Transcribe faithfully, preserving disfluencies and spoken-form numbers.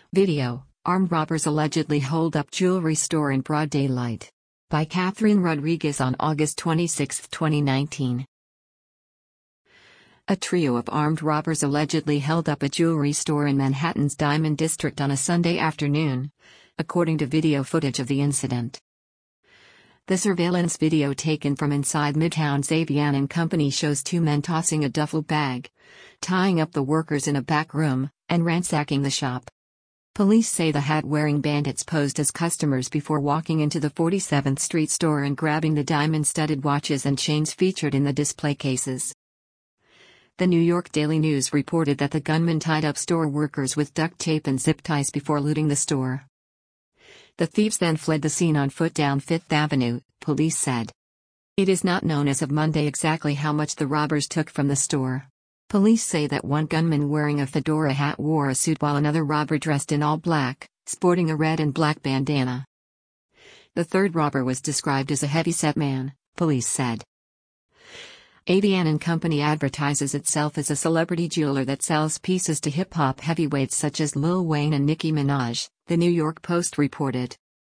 Video: Armed robbers allegedly hold up jewelry store in broad daylight. By Catherine Rodriguez on August twenty-sixth, twenty nineteen. A trio of armed robbers allegedly held up a jewelry store in Manhattan's Diamond District on a Sunday afternoon, according to video footage of the incident. The surveillance video taken from inside Midtown's Avian and Company shows two men tossing a duffel bag, tying up the workers in a back room, and ransacking the shop. Police say the hat-wearing bandits posed as customers before walking into the forty-seventh Street store and grabbing the diamond-studded watches and chains featured in the display cases. The New York Daily News reported that the gunmen tied up store workers with duct tape and zip ties before looting the store. The thieves then fled the scene on foot down Fifth Avenue, police said. It is not known as of Monday exactly how much the robbers took from the store. Police say that one gunman wearing a fedora hat wore a suit while another robber dressed in all black, sporting a red and black bandana. The third robber was described as a heavy-set man, police said. Avian and Company advertises itself as a celebrity jeweler that sells pieces to hip-hop heavyweights such as Lil Wayne and Nicki Minaj, the New York Post reported.